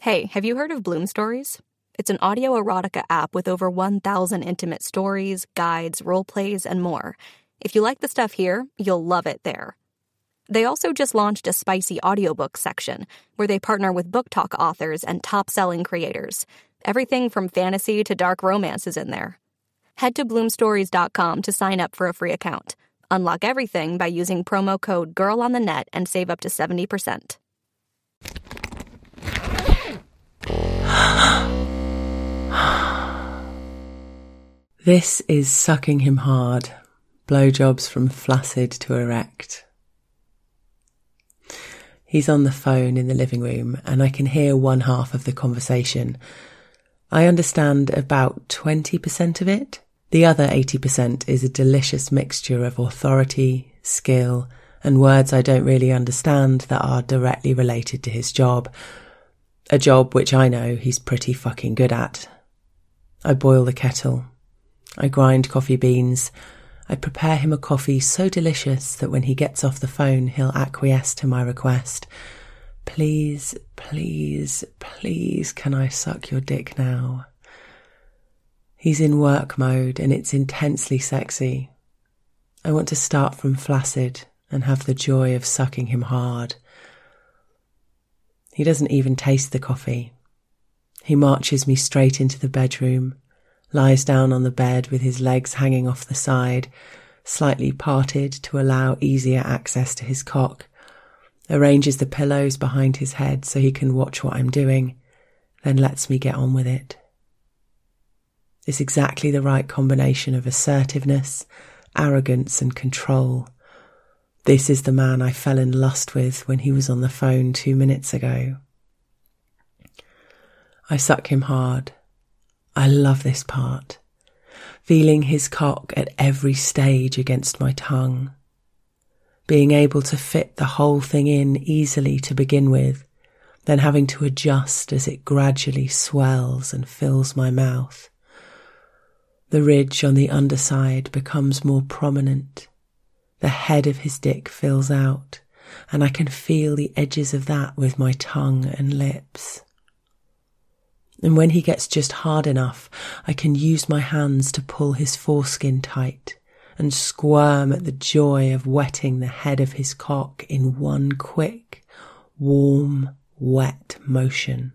Hey, have you heard of Bloom Stories? It's an audio erotica app with over 1,000 intimate stories, guides, role plays, and more. If you like the stuff here, you'll love it there. They also just launched a spicy audiobook section where they partner with book talk authors and top-selling creators. Everything from fantasy to dark romance is in there. Head to bloomstories.com to sign up for a free account. Unlock everything by using promo code GIRLONTHENET and save up to 70%. This is Sucking Him Hard, blowjobs from flaccid to erect. He's on the phone in the living room and I can hear one half of the conversation. I understand about 20% of it. The other 80% is a delicious mixture of authority, skill, and words I don't really understand that are directly related to his job. A job which I know he's pretty fucking good at. I boil the kettle. I grind coffee beans. I prepare him a coffee so delicious that when he gets off the phone, he'll acquiesce to my request. Please, please, please, can I suck your dick now? He's in work mode and it's intensely sexy. I want to start from flaccid and have the joy of sucking him hard. He doesn't even taste the coffee. He marches me straight into the bedroom, lies down on the bed with his legs hanging off the side, slightly parted to allow easier access to his cock, arranges the pillows behind his head so he can watch what I'm doing, then lets me get on with it. It's exactly the right combination of assertiveness, arrogance and control. This is the man I fell in lust with when he was on the phone 2 minutes ago. I suck him hard. I love this part, feeling his cock at every stage against my tongue, being able to fit the whole thing in easily to begin with, then having to adjust as it gradually swells and fills my mouth. The ridge on the underside becomes more prominent. The head of his dick fills out, and I can feel the edges of that with my tongue and lips. And when he gets just hard enough, I can use my hands to pull his foreskin tight and squirm at the joy of wetting the head of his cock in one quick, warm, wet motion.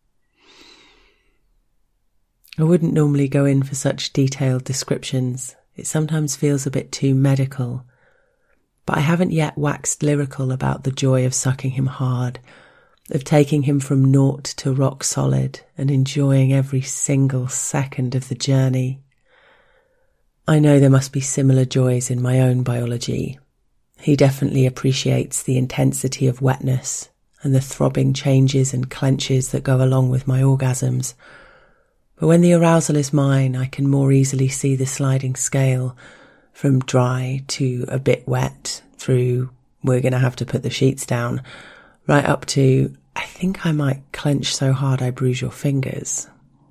I wouldn't normally go in for such detailed descriptions. It sometimes feels a bit too medical. But I haven't yet waxed lyrical about the joy of sucking him hard, of taking him from naught to rock solid and enjoying every single second of the journey. I know there must be similar joys in my own biology. He definitely appreciates the intensity of wetness and the throbbing changes and clenches that go along with my orgasms. But when the arousal is mine, I can more easily see the sliding scale from dry to a bit wet through we're going to have to put the sheets down, right up to, I think I might clench so hard I bruise your fingers.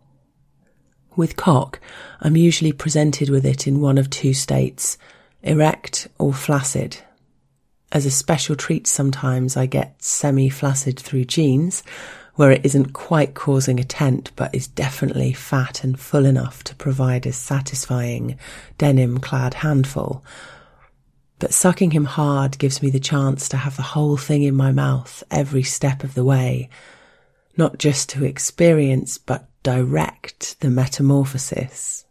With cock, I'm usually presented with it in one of two states, erect or flaccid. As a special treat sometimes I get semi-flaccid through jeans, where it isn't quite causing a tent but is definitely fat and full enough to provide a satisfying denim-clad handful. But sucking him hard gives me the chance to have the whole thing in my mouth every step of the way, not just to experience but direct the metamorphosis.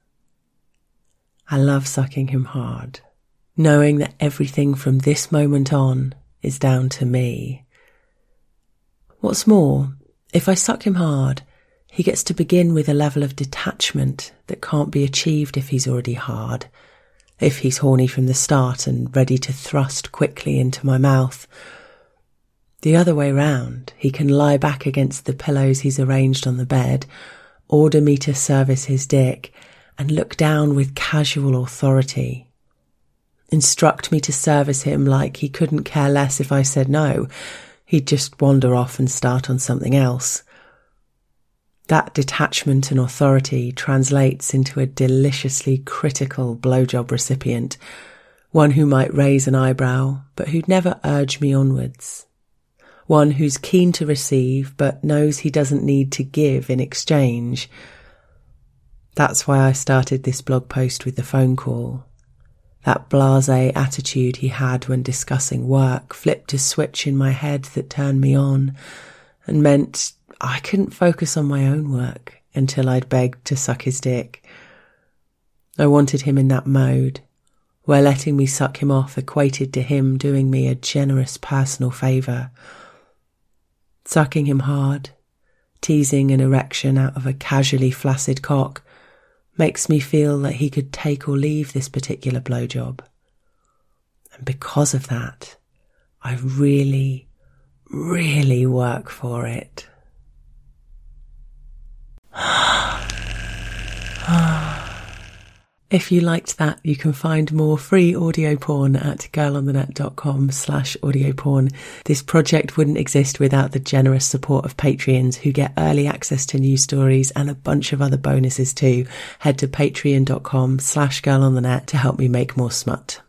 I love sucking him hard, knowing that everything from this moment on is down to me. What's more, if I suck him hard, he gets to begin with a level of detachment that can't be achieved if he's already hard. If he's horny from the start and ready to thrust quickly into my mouth. The other way round, he can lie back against the pillows he's arranged on the bed, order me to service his dick, and look down with casual authority. Instruct me to service him like he couldn't care less if I said no. He'd just wander off and start on something else. That detachment and authority translates into a deliciously critical blowjob recipient, one who might raise an eyebrow, but who'd never urge me onwards. one who's keen to receive but knows he doesn't need to give in exchange. That's why I started this blog post with the phone call. That blasé attitude he had when discussing work flipped a switch in my head that turned me on and meant I couldn't focus on my own work until I'd begged to suck his dick. I wanted him in that mode, where letting me suck him off equated to him doing me a generous personal favour. Sucking him hard, teasing an erection out of a casually flaccid cock, makes me feel that he could take or leave this particular blowjob. And because of that, I really, really work for it. If you liked that, you can find more free audio porn at girlonthenet.com/audio porn. This project wouldn't exist without the generous support of Patreons who get early access to news stories and a bunch of other bonuses too. Head to patreon.com/girlonthenet to help me make more smut.